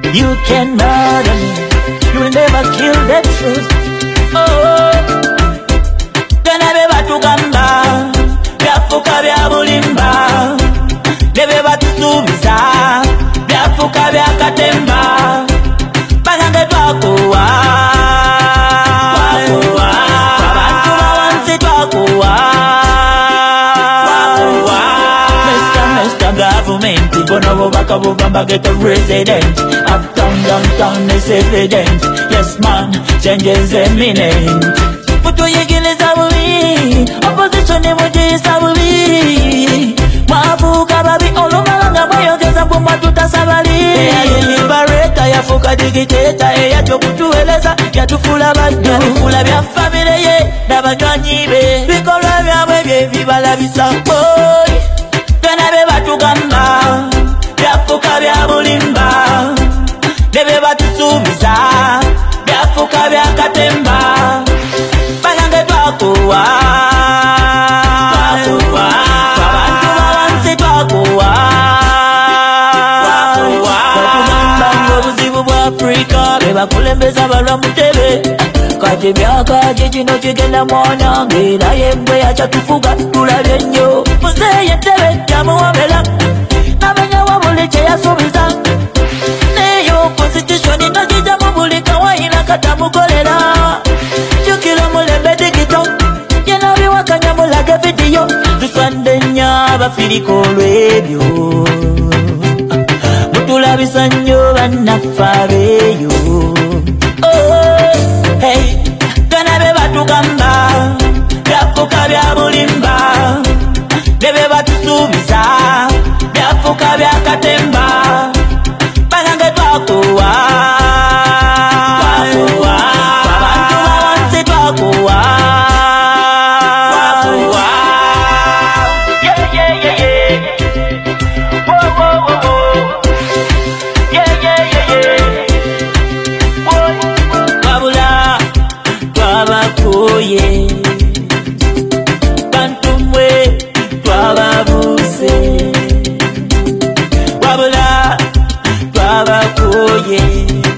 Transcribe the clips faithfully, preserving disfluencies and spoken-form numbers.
You can murder me, you will never kill the truth. Oh, gana beba tugamba, byafuka bya bulimba. Debe batusubiza, byafuka bya katemba. Banange twakuwa, twakuwa, abantu bawansi twakuwa, twakuwa. Mister Mister Government, bono bubaka buvamba get a resident. Uptown, downtown, is evident. Yes man, change is imminent. Mutu yigiliza bubi, opposition ni mujisa bubi. Mafuka babi olumalanga mweyongeza mbumwa tutasabali. Eya liberator yafuka digiteta. Eya jokutueleza yatufula badu. Yatufula bya family ye nabanywanyi be. Bikolwa byabwe bye bibala bisaboy. Gana be batugamba byafuka bya bulimba. Debe batusubiza byafuka bya katemba. Banange twakuwa, twakuwa, abantu bawansi twakuwa, twakuwa. Batugamba ng'obuzibu bwa Afrika bebakulembeza balwa mutebe. Kati myaka kikino kigenda mwanange era yembwe yakyatufuga tulabye nnyo. Muzeeyi entebe yamuwomera n'amanyawo buli kye yasuubiza. Neyo constitution nga kijjamu buli kawaina katamukolera. Jukira mulembe digito yena biwakanya mulage vidiyo. Tusande nnyo abafirika olw'ebyo, mutulabisa nnyo bannaffe abeeyo. Oh, hey, gana be batugamba byafuka bya bulimba. Bebe batusuubiza byafuka bya katemba. Banange twakuwa, twakuwa, abantu bawansi twakuwa, twakuwa. Yeah, yeah, yeah, yeah. Whoa, whoa, whoa, whoa. Yeah, yeah, yeah, yeah. Whoa. Babula, twabakuye. Bantu mwe, twababuse. Babula, twabakuye.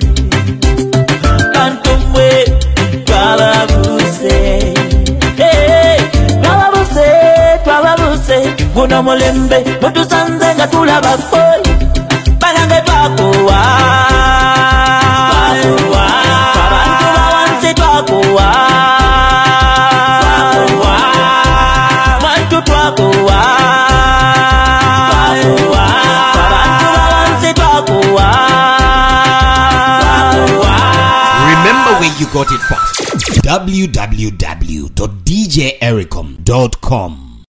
Bantu mwe, twababuse. Hey, twababuse, twababuse. Guno mulembe, mutusanze nga tulaba boy. Banange twakuwa, twakuwa, abantu bawansi twakuwa, twakuwa, bantu twakuwa, twakuwa, abantu bawansi twakuwa, twakuwa. Remember where you got it from. w w w dot d j ericom dot com